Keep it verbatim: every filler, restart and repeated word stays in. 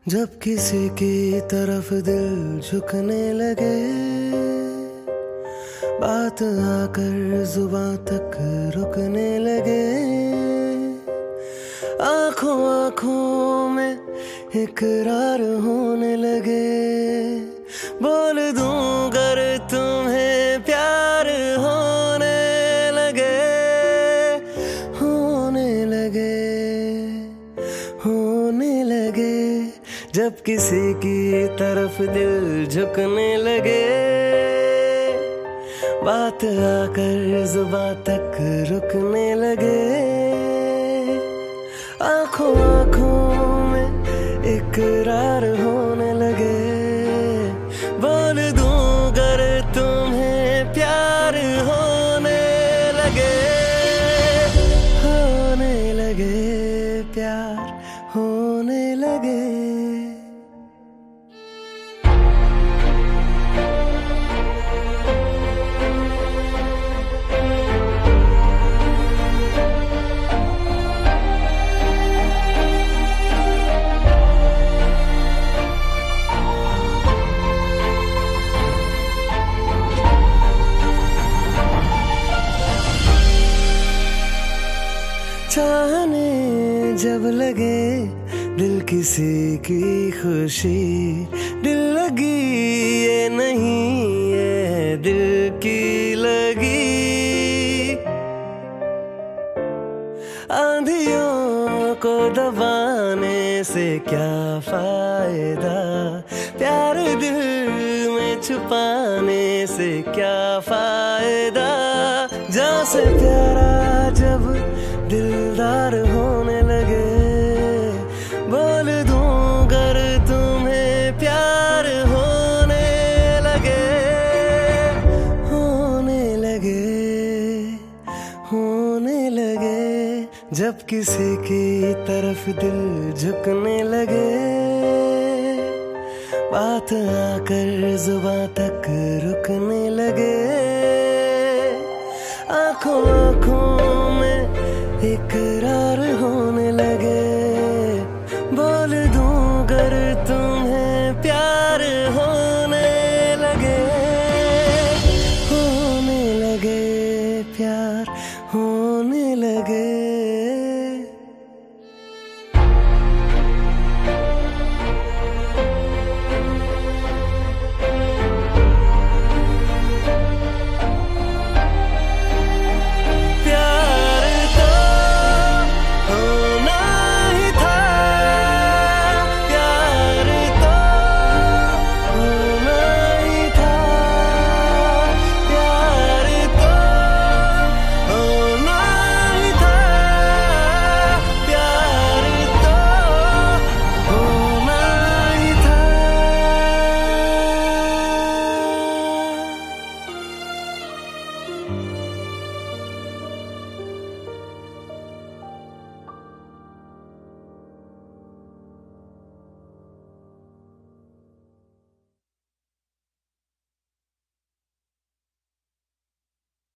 जब किसी की तरफ दिल झुकने लगे, बात आकर जुबां तक रुकने लगे, आंखों आंखों में इकरार होने लगे, बोल दूं अगर तुम्हें प्यार होने लगे, होने लगे, होने लगे। जब किसी की तरफ दिल झुकने लगे, बात आकर जुबां तक रुकने लगे, आंखों आंखों में इकरार होने लगे, बोल दूं अगर तुम्हें प्यार होने लगे, होने लगे, प्यार होने लगे। चाहने जब लगे दिल किसी की खुशी, दिल लगी ये नहीं ये दिल की लगी, आंधियों को दबाने से क्या फायदा, प्यार दिल में छुपाने से क्या फायदा, जहाँ से प्यारा जब दिलदार होने लगे, बोल दूं अगर तुम्हें प्यार होने लगे, होने लगे, होने लगे। जब किसी की तरफ दिल झुकने लगे, बात आकर जुबां तक रुकने लगे, आंखों आंखों में इकरार